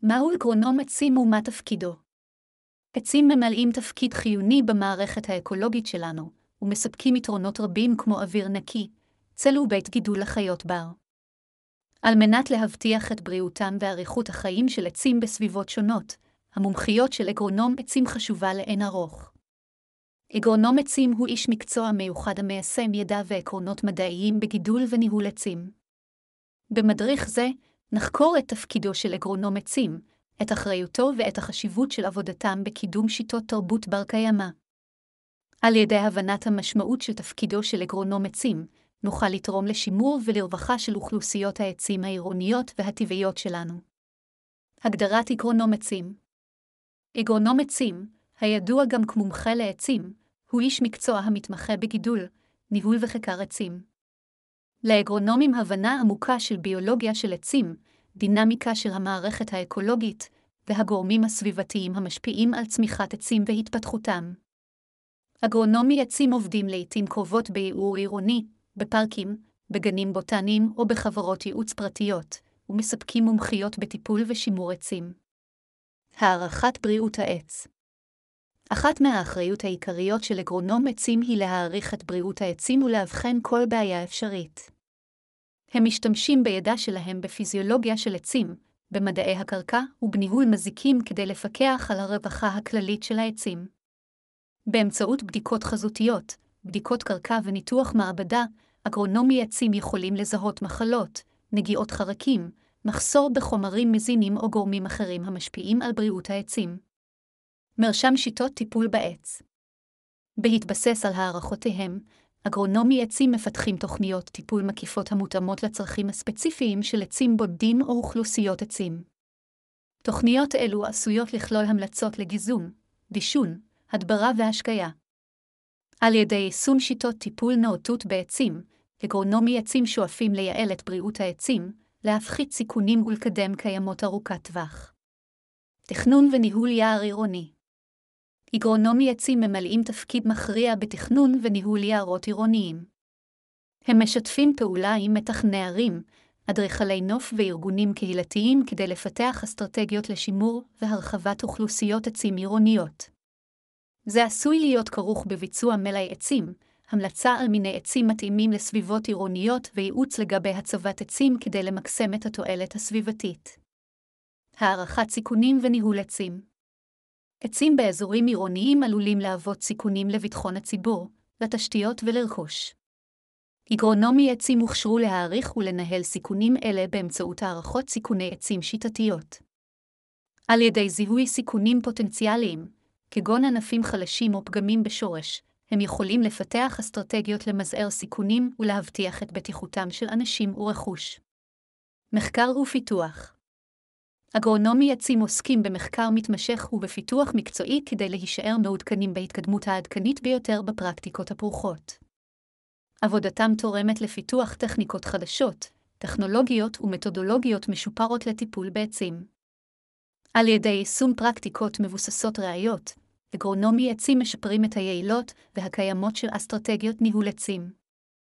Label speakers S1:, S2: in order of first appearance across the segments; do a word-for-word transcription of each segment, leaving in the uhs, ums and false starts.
S1: מהו אגרונום עצים ומה תפקידו? עצים ממלאים תפקיד חיוני במערכת האקולוגית שלנו, ומספקים יתרונות רבים כמו אוויר נקי, צל ובית גידול לחיות בר. על מנת להבטיח את בריאותם ואריכות החיים של עצים בסביבות שונות, המומחיות של אגרונום עצים חשובה לאין ארוך. אגרונום עצים הוא איש מקצוע מיוחד המיישם ידע ועקרונות מדעיים בגידול וניהול עצים. במדריך זה, נחקור את תפקידו של אגרונום עצים, את אחריותו ואת החשיבות של עבודתם בקידום שיטות תרבות בר קיימא. על ידי הבנת המשמעות של תפקידו של אגרונום עצים, נוכל לתרום לשימור ולרווחה של אוכלוסיות העצים העירוניות והטבעיות שלנו. הגדרת אגרונום עצים. אגרונום עצים, הידוע גם כמומחה לעצים, הוא איש מקצוע המתמחה בגידול, ניהול וחקר עצים. לאגרונומים הבנה עמוקה של ביולוגיה של עצים, דינמיקה של המערכת האקולוגית, והגורמים הסביבתיים המשפיעים על צמיחת עצים והתפתחותם. אגרונומי עצים עובדים לעתים קרובות בייעור עירוני, בפארקים, בגנים בוטניים או בחברות ייעוץ פרטיות, ומספקים מומחיות בטיפול ושימור עצים. הערכת בריאות העץ. אחת מהאחריות העיקריות של אגרונום עצים היא להעריך את בריאות העצים ולאבחן כל בעיה אפשרית. הם משתמשים בידע שלהם בפיזיולוגיה של עצים, במדעי הקרקע ובניהול מזיקים כדי לפקח על הרווחה הכללית של העצים. באמצעות בדיקות חזותיות, בדיקות קרקע וניתוח מעבדה, אגרונומי עצים יכולים לזהות מחלות, נגיעות חרקים, מחסור בחומרים מזינים או גורמים אחרים המשפיעים על בריאות העצים. מרשם שיטות טיפול בעץ. בהתבסס על הערכותיהם, אגרונומי עצים מפתחים תוכניות טיפול מקיפות המותאמות לצרכים הספציפיים של עצים בודדים או אוכלוסיות עצים. תוכניות אלו עשויות לכלול המלצות לגיזום, דישון, הדברה והשקיה. על ידי יישום שיטות טיפול נאותות בעצים, אגרונומי עצים שואפים לייעל את בריאות העצים, להפחית סיכונים ולקדם קיימות ארוכת טווח. תכנון וניהול יער עירוני. אגרונומי עצים ממלאים תפקיד מכריע בתכנון וניהול יערות עירוניים. הם משתפים פעולה עם מתכנני ערים, אדריכלי נוף וארגונים קהילתיים כדי לפתח אסטרטגיות לשימור והרחבת אוכלוסיות עצים עירוניות. זה עשוי להיות כרוך בביצוע מלאי עצים, המלצה על מיני עצים מתאימים לסביבות עירוניות וייעוץ לגבי הצבת עצים כדי למקסם את התועלת הסביבתית. הערכת סיכונים וניהול עצים. עצים באזורים עירוניים עלולים להוות סיכונים לביטחון הציבור, לתשתיות ולרכוש. אגרונומי עצים הוכשרו להעריך ולנהל סיכונים אלה באמצעות הערכות סיכוני עצים שיטתיות. על ידי זיהוי סיכונים פוטנציאליים, כגון ענפים חלשים או פגמים בשורש, הם יכולים לפתח אסטרטגיות למזער סיכונים ולהבטיח את בטיחותם של אנשים ורכוש. מחקר ופיתוח. אגרונומי עצים עוסקים במחקר מתמשך ובפיתוח מקצועי כדי להישאר מעודכנים בהתקדמות העדכנית ביותר בפרקטיקות הפרוכות. עבודתם תורמת לפיתוח טכניקות חדשות, טכנולוגיות ומתודולוגיות משופרות לטיפול בעצים. על ידי יישום פרקטיקות מבוססות ראיות, אגרונומי עצים משפרים את היעילות והקיימות של אסטרטגיות ניהול עצים.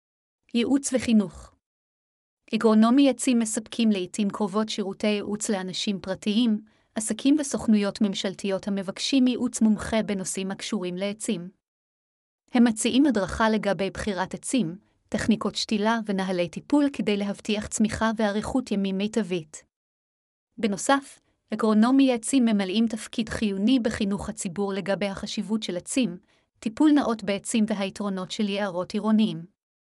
S1: ייעוץ וחינוך. אגרונומי עצים מספקים לעתים קרובות שירותי ייעוץ לאנשים פרטיים, עסקים וסוכנויות ממשלתיות המבקשים ייעוץ מומחה בנושאים הקשורים לעצים. הם מציעים הדרכה לגבי בחירת עצים, טכניקות שתילה ונהלי טיפול כדי להבטיח צמיחה ואריכות ימים מיטבית. בנוסף, אגרונומי עצים ממלאים תפקיד חיוני בחינוך הציבור לגבי החשיבות של עצים, טיפול נאות בעצים והיתרונות של יערות עירוניים.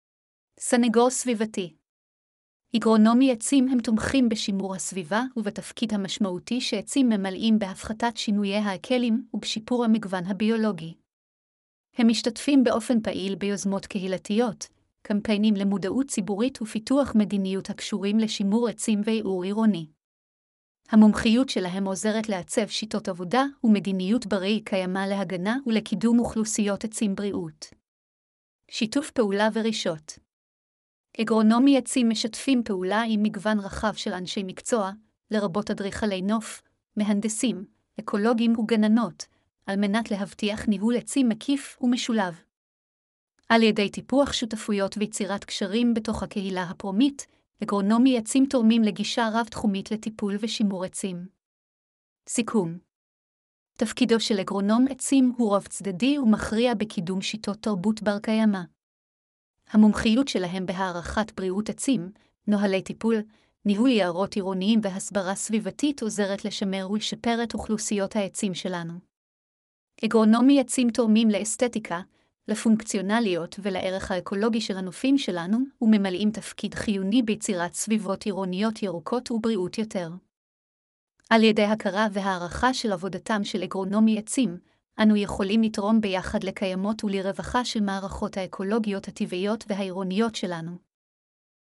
S1: סנגור סביבתי. אגרונומי עצים הם תומכים בשימור הסביבה ובתפקיד המשמעותי שעצים ממלאים בהפחתת שינויי האקלים ובשיפור המגוון הביולוגי. הם משתתפים באופן פעיל ביוזמות קהילתיות, קמפיינים למודעות ציבורית ופיתוח מדיניות הקשורים לשימור עצים וייעור עירוני. המומחיות שלהם עוזרת לעצב שיטות עבודה ומדיניות בראי קיימא להגנה ולקידום אוכלוסיות עצים בריאות. שיתוף פעולה ורישות. אגרונומי עצים משתפים פעולה עם מגוון רחב של אנשי מקצוע, לרבות אדריכלי נוף, מהנדסים, אקולוגים וגננות, על מנת להבטיח ניהול עצים מקיף ומשולב. על ידי טיפוח שותפויות ויצירת קשרים בתוך הקהילה הפרומית, אגרונומי עצים תורמים לגישה רב-תחומית לטיפול ושימור עצים. סיכום. תפקידו של אגרונום עצים הוא רב צדדי ומכריע בקידום שיטות תרבות בר קיימא. המומחיות שלהם בהערכת בריאות עצים, נוהלי טיפול, ניהול יערות עירוניים והסברה סביבתית עוזרת לשמר ולשפר את אוכלוסיות העצים שלנו. אגרונומי עצים תורמים לאסתטיקה, לפונקציונליות ולערך האקולוגי של הנופים שלנו, וממלאים תפקיד חיוני ביצירת סביבות עירוניות ירוקות ובריאות יותר. על ידי הכרה והערכה של עבודתם של אגרונומי עצים, אנו יכולים לתרום ביחד לקיימות ולרווחה של מערכות האקולוגיות הטבעיות והעירוניות שלנו.